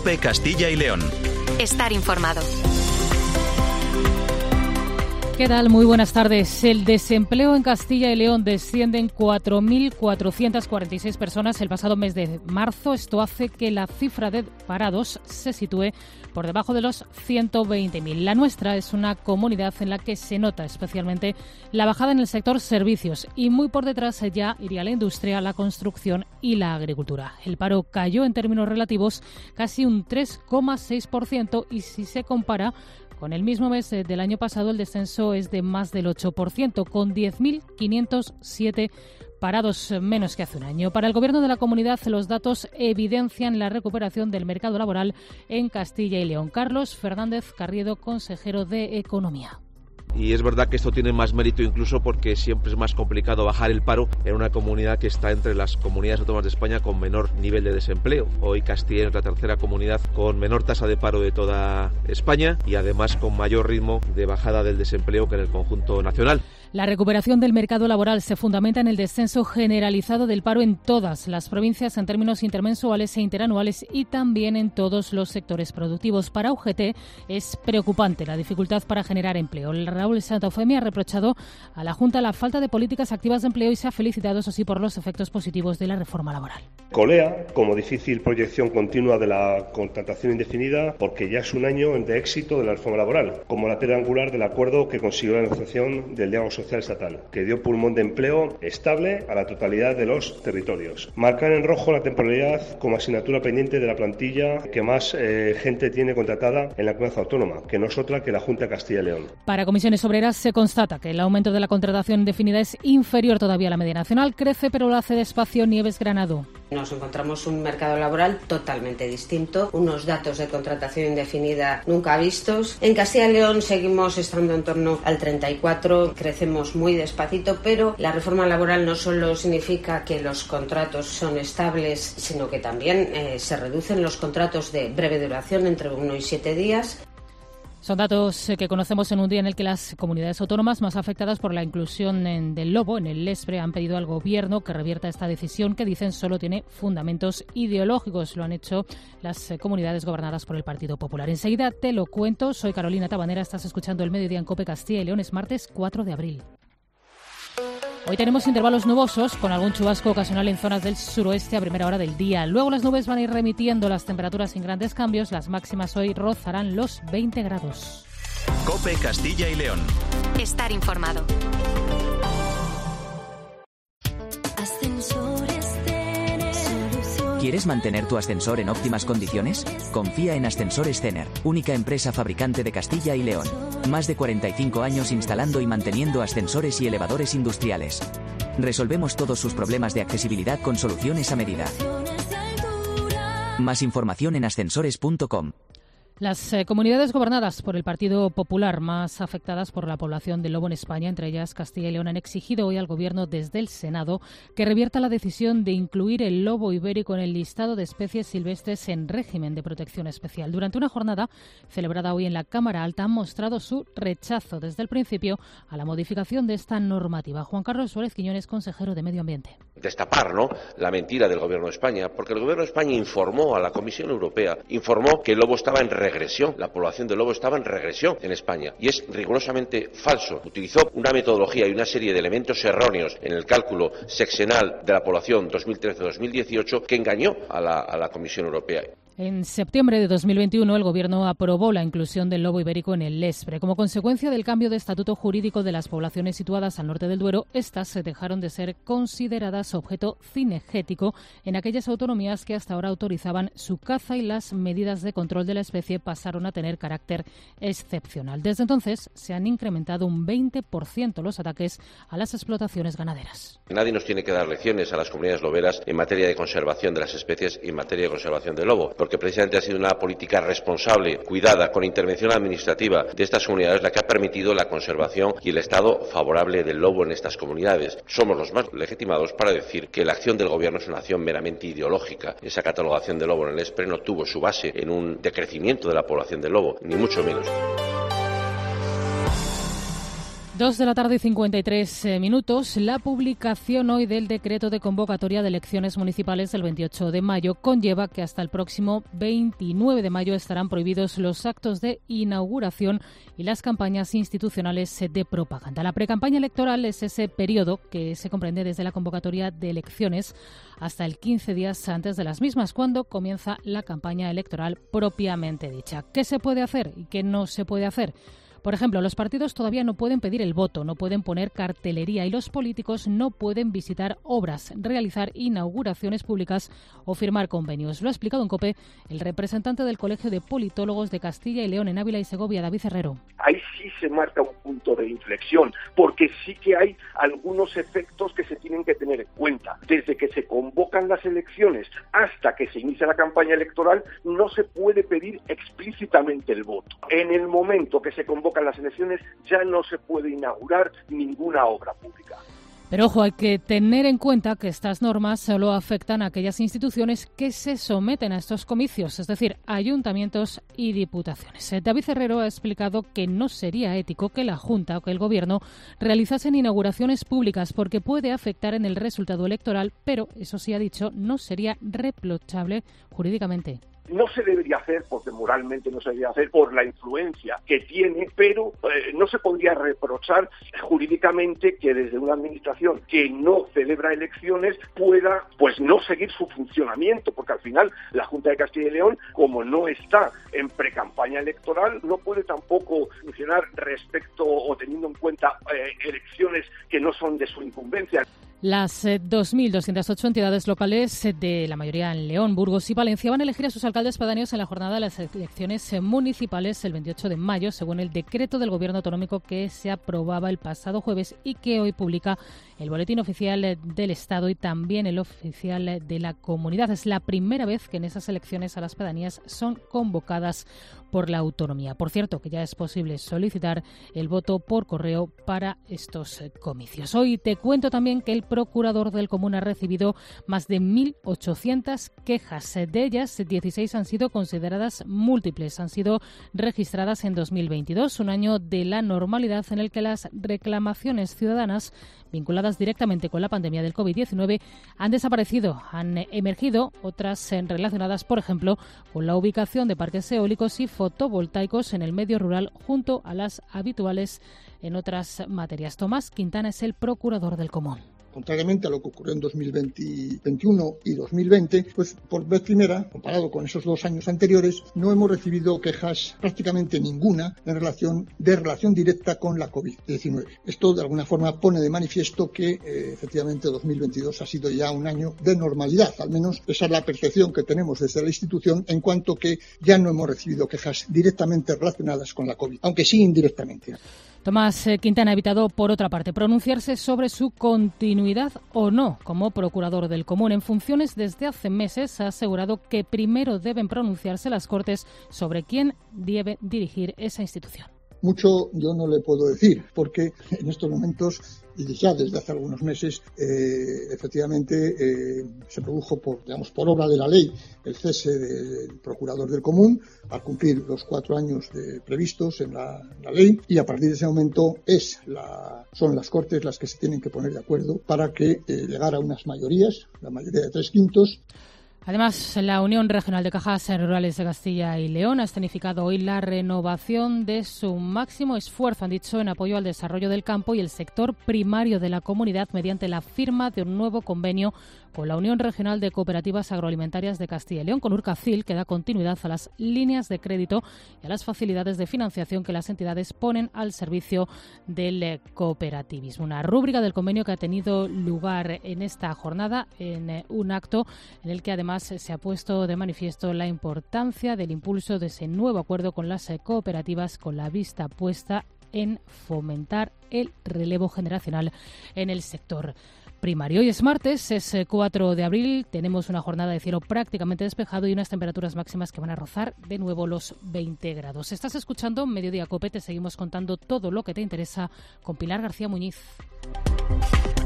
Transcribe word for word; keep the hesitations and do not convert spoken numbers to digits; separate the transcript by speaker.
Speaker 1: COPE Castilla y León.
Speaker 2: Estar informado.
Speaker 3: ¿Qué tal? Muy buenas tardes. El desempleo en Castilla y León desciende en cuatro mil cuatrocientas cuarenta y seis personas el pasado mes de marzo. Esto hace que la cifra de parados se sitúe por debajo de los ciento veinte mil. La nuestra es una comunidad en la que se nota especialmente la bajada en el sector servicios y muy por detrás ya iría la industria, la construcción y la agricultura. El paro cayó en términos relativos casi un tres coma seis por ciento y si se compara con el mismo mes del año pasado, el descenso es de más del ocho por ciento, con diez mil quinientos siete parados menos que hace un año. Para el Gobierno de la comunidad, los datos evidencian la recuperación del mercado laboral en Castilla y León. Carlos Fernández Carriedo, consejero de Economía.
Speaker 4: Y es verdad que esto tiene más mérito incluso porque siempre es más complicado bajar el paro en una comunidad que está entre las comunidades autónomas de España con menor nivel de desempleo. Hoy Castilla es la tercera comunidad con menor tasa de paro de toda España y además con mayor ritmo de bajada del desempleo que en el conjunto nacional.
Speaker 3: La recuperación del mercado laboral se fundamenta en el descenso generalizado del paro en todas las provincias en términos intermensuales e interanuales y también en todos los sectores productivos. Para U G T es preocupante la dificultad para generar empleo. Raúl Santofemi ha reprochado a la Junta la falta de políticas activas de empleo y se ha felicitado, eso sí, por los efectos positivos de la reforma laboral.
Speaker 5: Colea como difícil proyección continua de la contratación indefinida porque ya es un año de éxito de la reforma laboral, como la piedra angular del acuerdo que consiguió la negociación del diálogo social estatal, que dio pulmón de empleo estable a la totalidad de los territorios. Marcar en rojo la temporalidad como asignatura pendiente de la plantilla que más eh, gente tiene contratada en la comunidad autónoma, que no es otra que la Junta de Castilla y León.
Speaker 3: Para Comisiones Obreras se constata que el aumento de la contratación indefinida es inferior todavía a la media nacional. Crece, pero lo hace despacio. Nieves Granado.
Speaker 6: Nos encontramos un mercado laboral totalmente distinto, unos datos de contratación indefinida nunca vistos. En Castilla y León seguimos estando en torno al treinta y cuatro, crecemos muy despacito, pero la reforma laboral no solo significa que los contratos son estables, sino que también eh, se reducen los contratos de breve duración entre uno y siete días.
Speaker 3: Son datos que conocemos en un día en el que las comunidades autónomas más afectadas por la inclusión en, del lobo en el Lespre han pedido al Gobierno que revierta esta decisión que dicen solo tiene fundamentos ideológicos. Lo han hecho las comunidades gobernadas por el Partido Popular. Enseguida te lo cuento. Soy Carolina Tabanera. Estás escuchando El Mediodía en COPE Castilla y León. Es martes cuatro de abril. Hoy tenemos intervalos nubosos con algún chubasco ocasional en zonas del suroeste a primera hora del día. Luego las nubes van a ir remitiendo las temperaturas sin grandes cambios. Las máximas hoy rozarán los veinte grados.
Speaker 1: COPE Castilla y León.
Speaker 2: Estar informado.
Speaker 7: ¿Quieres mantener tu ascensor en óptimas condiciones? Confía en Ascensores Cener, única empresa fabricante de Castilla y León. Más de cuarenta y cinco años instalando y manteniendo ascensores y elevadores industriales. Resolvemos todos sus problemas de accesibilidad con soluciones a medida. Más información en ascensores punto com.
Speaker 3: Las eh, comunidades gobernadas por el Partido Popular más afectadas por la población del lobo en España, entre ellas Castilla y León, han exigido hoy al Gobierno desde el Senado que revierta la decisión de incluir el lobo ibérico en el listado de especies silvestres en régimen de protección especial. Durante una jornada celebrada hoy en la Cámara Alta han mostrado su rechazo desde el principio a la modificación de esta normativa. Juan Carlos Suárez Quiñones, consejero de Medio Ambiente.
Speaker 8: Destapar, ¿no?, la mentira del Gobierno de España, porque el Gobierno de España informó a la Comisión Europea, informó que el lobo estaba en regresión, la población del lobo estaba en regresión en España, y es rigurosamente falso. Utilizó una metodología y una serie de elementos erróneos en el cálculo sexenal de la población dos mil trece dos mil dieciocho que engañó a la, a la Comisión Europea.
Speaker 3: En septiembre de dos mil veintiuno, el Gobierno aprobó la inclusión del lobo ibérico en el Lespre. Como consecuencia del cambio de estatuto jurídico de las poblaciones situadas al norte del Duero, estas se dejaron de ser consideradas objeto cinegético en aquellas autonomías que hasta ahora autorizaban su caza y las medidas de control de la especie pasaron a tener carácter excepcional. Desde entonces, se han incrementado un veinte por ciento los ataques a las explotaciones ganaderas.
Speaker 8: Nadie nos tiene que dar lecciones a las comunidades loberas en materia de conservación de las especies y en materia de conservación del lobo, porque precisamente ha sido una política responsable, cuidada, con intervención administrativa de estas comunidades la que ha permitido la conservación y el estado favorable del lobo en estas comunidades. Somos los más legitimados para decir que la acción del Gobierno es una acción meramente ideológica. Esa catalogación del lobo en el Lespre no tuvo su base en un decrecimiento de la población del lobo, ni mucho menos.
Speaker 3: Dos de la tarde y cincuenta y tres minutos. La publicación hoy del decreto de convocatoria de elecciones municipales del veintiocho de mayo conlleva que hasta el próximo veintinueve de mayo estarán prohibidos los actos de inauguración y las campañas institucionales de propaganda. La precampaña electoral es ese periodo que se comprende desde la convocatoria de elecciones hasta el quince días antes de las mismas, cuando comienza la campaña electoral propiamente dicha. ¿Qué se puede hacer y qué no se puede hacer? Por ejemplo, los partidos todavía no pueden pedir el voto, no pueden poner cartelería y los políticos no pueden visitar obras, realizar inauguraciones públicas o firmar convenios. Lo ha explicado en COPE el representante del Colegio de Politólogos de Castilla y León en Ávila y Segovia, David Herrero.
Speaker 9: Ahí sí se marca un punto de inflexión, porque sí que hay algunos efectos que se tienen que tener en cuenta. Desde que se convocan las elecciones hasta que se inicia la campaña electoral, no se puede pedir explícitamente el voto. En el momento que se convoca las elecciones ya no se puede inaugurar ninguna obra pública.
Speaker 3: Pero ojo, hay que tener en cuenta que estas normas solo afectan a aquellas instituciones que se someten a estos comicios, es decir, ayuntamientos y diputaciones. David Herrero ha explicado que no sería ético que la Junta o que el Gobierno realizasen inauguraciones públicas porque puede afectar en el resultado electoral, pero eso sí ha dicho, no sería reprochable jurídicamente.
Speaker 9: No se debería hacer, porque moralmente no se debería hacer, por la influencia que tiene, pero eh, no se podría reprochar jurídicamente que desde una administración que no celebra elecciones pueda pues no seguir su funcionamiento, porque al final la Junta de Castilla y León, como no está en precampaña electoral, no puede tampoco funcionar respecto o teniendo en cuenta eh, elecciones que no son de su incumbencia.
Speaker 3: Las eh, dos mil doscientas ocho entidades locales, eh, de la mayoría en León, Burgos y Valencia, van a elegir a sus alcaldes pedáneos en la jornada de las elecciones eh, municipales el veintiocho de mayo, según el decreto del Gobierno autonómico que se aprobaba el pasado jueves y que hoy publica el Boletín Oficial eh, del Estado y también el oficial eh, de la Comunidad. Es la primera vez que en esas elecciones a las pedanías son convocadas por la autonomía. Por cierto, que ya es posible solicitar el voto por correo para estos eh, comicios. Hoy te cuento también que el procurador del Común ha recibido más de mil ochocientas quejas. De ellas, dieciséis han sido consideradas múltiples. Han sido registradas en dos mil veintidós, un año de la normalidad en el que las reclamaciones ciudadanas vinculadas directamente con la pandemia del covid diecinueve han desaparecido. Han emergido otras relacionadas, por ejemplo, con la ubicación de parques eólicos y fotovoltaicos en el medio rural junto a las habituales en otras materias. Tomás Quintana es el procurador del Común.
Speaker 10: Contrariamente a lo que ocurrió en dos mil veintiuno y dos mil veinte, pues por vez primera, comparado con esos dos años anteriores, no hemos recibido quejas prácticamente ninguna en relación de relación directa con la covid diecinueve. Esto de alguna forma pone de manifiesto que eh, efectivamente dos mil veintidós ha sido ya un año de normalidad, al menos esa es la percepción que tenemos desde la institución, en cuanto que ya no hemos recibido quejas directamente relacionadas con la COVID, aunque sí indirectamente.
Speaker 3: Tomás Quintana ha evitado, por otra parte, pronunciarse sobre su continuidad o no como procurador del Común. En funciones desde hace meses ha asegurado que primero deben pronunciarse las Cortes sobre quién debe dirigir esa institución.
Speaker 10: Mucho yo no le puedo decir, porque en estos momentos, y ya desde hace algunos meses, eh, efectivamente eh, se produjo por, digamos, por obra de la ley el cese del procurador del Común al cumplir los cuatro años de, previstos en la, la ley, y a partir de ese momento es la, son las Cortes las que se tienen que poner de acuerdo para que eh, llegar a unas mayorías, la mayoría de tres quintos.
Speaker 3: Además, la Unión Regional de Cajas Rurales de Castilla y León ha escenificado hoy la renovación de su máximo esfuerzo, han dicho, en apoyo al desarrollo del campo y el sector primario de la comunidad mediante la firma de un nuevo convenio con la Unión Regional de Cooperativas Agroalimentarias de Castilla y León, con Urcacil, que da continuidad a las líneas de crédito y a las facilidades de financiación que las entidades ponen al servicio del cooperativismo. Una rúbrica del convenio que ha tenido lugar en esta jornada, en un acto en el que además se ha puesto de manifiesto la importancia del impulso de ese nuevo acuerdo con las cooperativas, con la vista puesta en fomentar el relevo generacional en el sector primario. Hoy es martes, es cuatro de abril, tenemos una jornada de cielo prácticamente despejado y unas temperaturas máximas que van a rozar de nuevo los veinte grados. Estás escuchando Mediodía COPE, te seguimos contando todo lo que te interesa con Pilar García Muñiz.